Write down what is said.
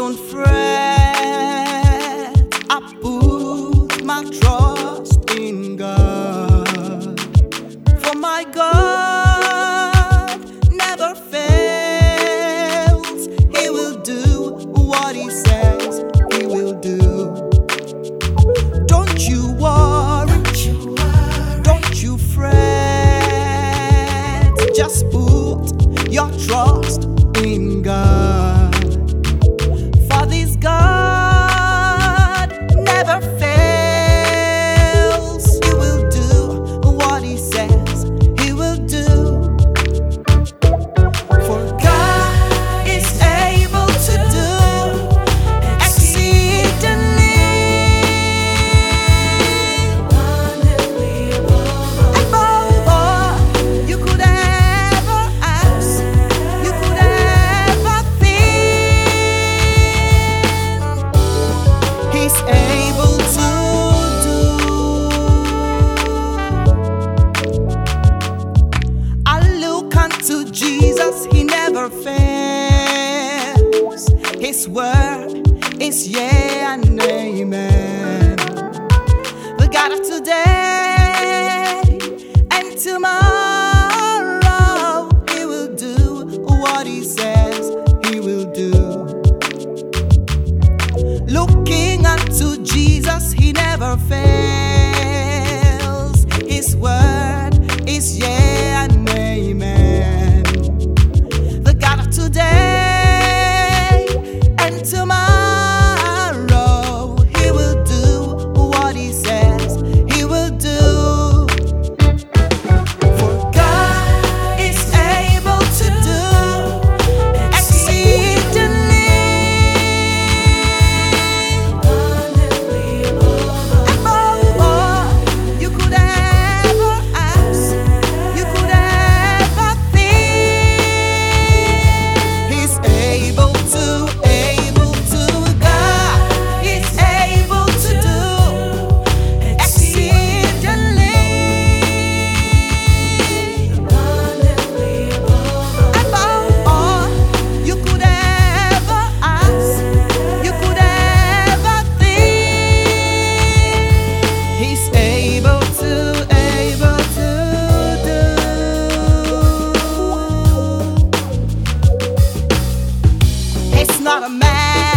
don't fret, I put my trust in God. For my God never fails. He will do what He says He will do. Don't you worry, don't you fret. Just put your trust in God. For this God never fails. He will do what He says He will do. For God is able to do exceedingly above all you could ever ask, you could ever think. He's able to do. I look unto Jesus, He never fails. His word is yea and amen. The God of today and tomorrow, He will do what He says He will do. Looking unto Jesus, He never fails. His word is yea and amen. The God of today and tomorrow, He will do what He says He will do. For God is able to do exceedingly above all you could ever ask, you could ever think. He's able to. God is able to do exceedingly above all you could ever ask, you could ever think. He's able to do. It's not a man